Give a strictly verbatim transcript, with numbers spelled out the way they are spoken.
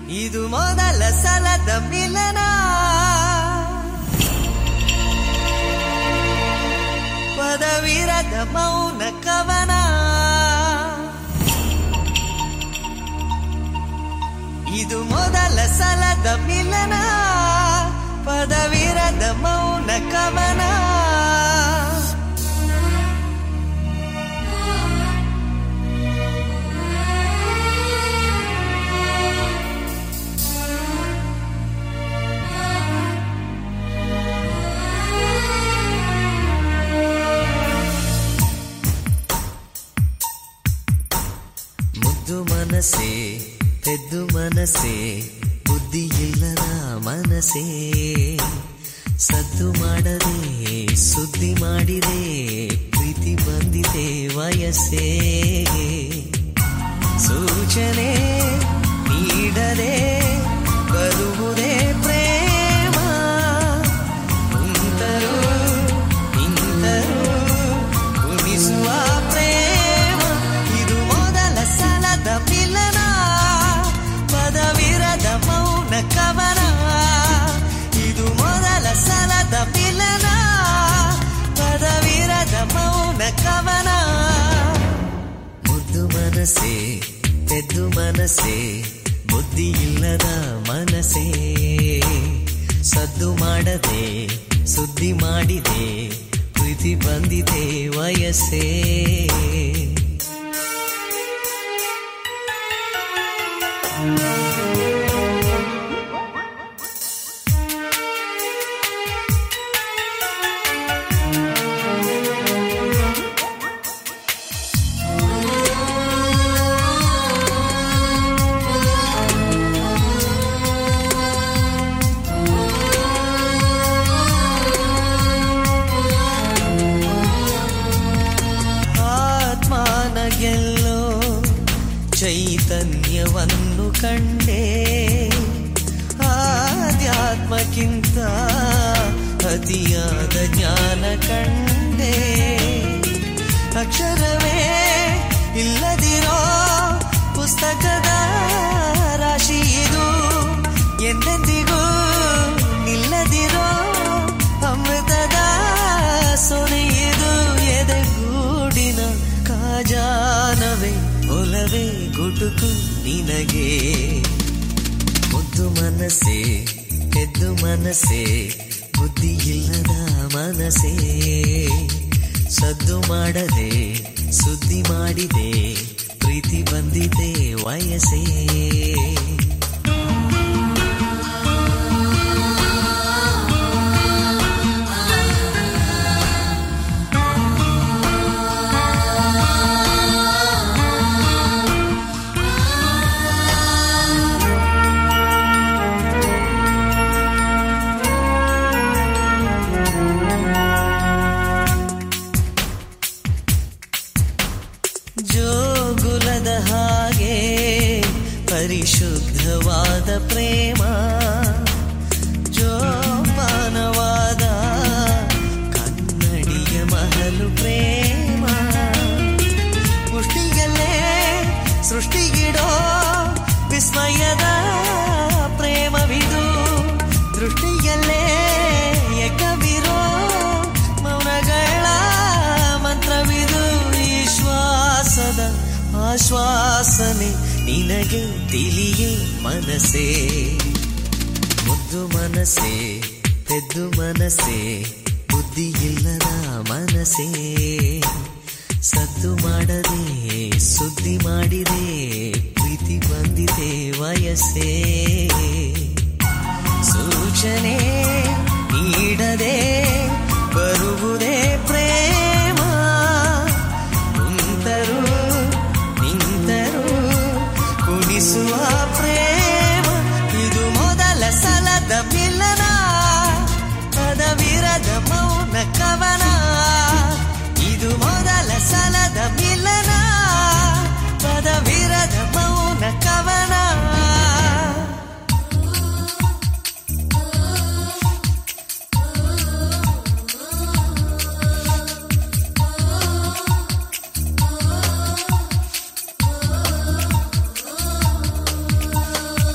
ಇದು ಮೊದಲ ಸಲದ ಮಿಲನ, ಪದವಿರದ ಮೌನ ಕವನ. ಇದು ಮೊದಲ ಸಲದ ಮಿಲನ, ಪದವಿರದ ಮೌನ ಕವನ. ಮುದ್ದು ಮನಸೆ ಪೆದ್ದು ಮನಸೆ ಬುದ್ಧಿ ಇಲ್ಲದ ಮನಸೆ, ಸದ್ದು ಮಾಡದೆ ಸುದ್ದಿ ಮಾಡಿದೆ ಪ್ರೀತಿ ಬಂದಿದೆ ವಯಸ್ಸೇ. ಸೂಚನೆ ನೀಡದೆ ಬರುವುದೇ ಪ್ರೇಮ, ಕುಂತರು ನಿಂತರು ಉಣಿಸುವ ಪ್ರೇಮ. ಇದು ಮೊದಲ ಸಲದ ಮಿಲನ, ಪದವಿರದ ಮೌನ ಕವನ. ಇದು ಮೊದಲ ಸಲದ ಮಿಲನ, ಪದವಿರದ ಮೌನ ಕವನ. ಮುದ್ದು ಮನಸೆ ಪೆದ್ದು ಮನಸೆ ಬುದ್ಧಿ ಇಲ್ಲದ ಮನಸೆ, ಸದ್ದು ಮಾಡದೆ ಸುದ್ದಿ ಮಾಡಿದೆ ಪ್ರೀತಿ ಬಂದಿದೆ ವಯಸ್ಸೇ. ಗೆಲ್ಲೋ ಚೈತನ್ಯವನ್ನು ಕಂಡೆ, ಆಧ್ಯಾತ್ಮಕ್ಕಿಂತ ಅತಿಯಾದ ಜ್ಞಾನ ಕಂಡೆ. ಅಕ್ಷರವೇ ಇಲ್ಲದಿರೋ ಪುಸ್ತಕದ ರಾಶಿ ಇದು, ಎಂದೆಂದಿಗೂ ನಿಲ್ಲದಿರೋ ಅಮೃತದ ಸೊನೆ ಇದು. ಎದೆಗೂಡಿನ ಖಜಾನವೇ ಒಲವೇ ಗುಟುಕು ನಿನಗೆ. ಮುದ್ದು ಮನಸ್ಸೆ ಎದ್ದು ಮನಸ್ಸೆ ಬುದ್ಧಿ ಇಲ್ಲದ ಮನಸ್ಸೇ, ಸದ್ದು ಮಾಡದೆ ಸುದ್ದಿ ಮಾಡಿದೆ ಪ್ರೀತಿ ಬಂದಿದೆ ವಯಸ್ಸೇ. ಜೋಗುಲದ ಹಾಗೆ ಪರಿಶುದ್ಧವಾದ ಪ್ರೇಮ, ಜೋಪಾನವಾದ ಕನ್ನಡಿಯ ಮಹಲು ಪ್ರೇಮ. ಮುಷ್ಟಿಯಲ್ಲೇ ಸೃಷ್ಟಿಗಿಡೋ ವಿಸ್ಮಯದ ಪ್ರೇಮವಿದು, ದೃಷ್ಟಿಯಲ್ಲೇ ಎಕ್ಕವಿರೋ ಮೌನಗಳ ಮಂತ್ರವಿದು. ವಿಶ್ವಾಸದ ಆಶ್ವಾಸನೆ ನಿನಗೆ ತಿಳಿಯೇ ಮನಸ್ಸೇ. ಮುದ್ದು ಮನಸ್ಸೆ ಪೆದ್ದು ಮನಸ್ಸೆ ಬುದ್ಧಿ ಇಲ್ಲದ ಮನಸ್ಸೇ, ಸದ್ದು ಮಾಡದೆ ಸುದ್ದಿ ಮಾಡಿದೆ ಪ್ರೀತಿ ಬಂದಿದೆ ವಯಸ್ಸೇ. ಸೂಚನೆ